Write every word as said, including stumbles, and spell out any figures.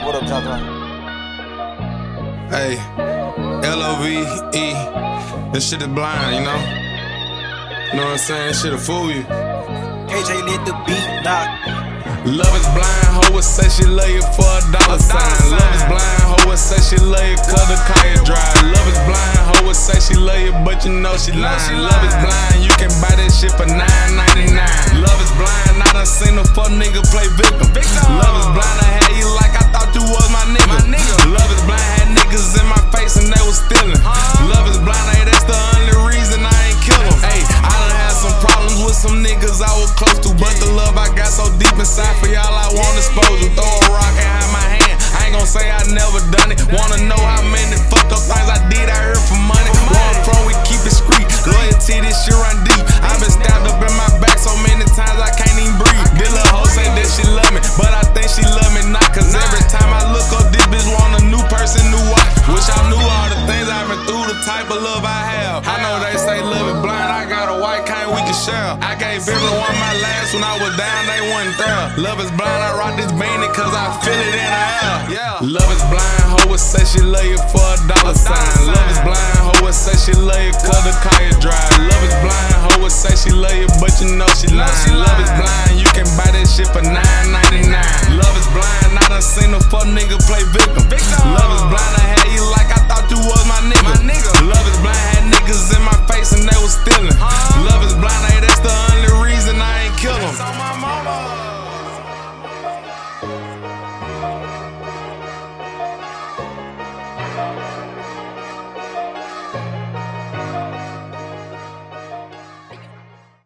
What up, John John? Hey, L O V E, this shit is blind, you know? You know what I'm saying? This shit'll fool you. K J lit the beat, knock. Love is blind, hoe will say she love you for a dollar sign. Love is blind, hoe will say she love you cause the car is dry. Love is blind, hoe will say she love you but you know she lying. Love is blind, you can buy that shit for nine ninety-nine. Love is blind, I done seen a fuck nigga play victim. Love is blind, I had you like I thought you was my nigga. Love is blind, had niggas in my face and they was stealing. Love is blind, hey, that's the only reason I ain't kill them. Hey, I done had some problems with some niggas I was close to, but the love I got so deep inside for y'all I won't expose you. Throw a rock and hide my hand, I ain't gon' say I never done it. Wanna know how many fucked up things I did out here for money. Where I'm from, we keep it street. Loyalty, this shit run deep. I been stabbed up in my back so many times I can't even breathe. This little hoe say that she love me, but I think she love me not. Cause every time I look up, this bitch want a new person, new watch. Wish I knew all the things I've been through, the type of love I have. I know they say love is blind, I got a white kind we can share. I gave everyone my last when I was down, they wasn't there. Love is blind, I rock this beanie cause I feel it in the air. Yeah. Love is blind, hoe will say she love you for a dollar sign. Love is blind, hoe will say she love you cause the car is dry. Love is blind, hoe will say she love you but you know she lying. Love is blind, you can buy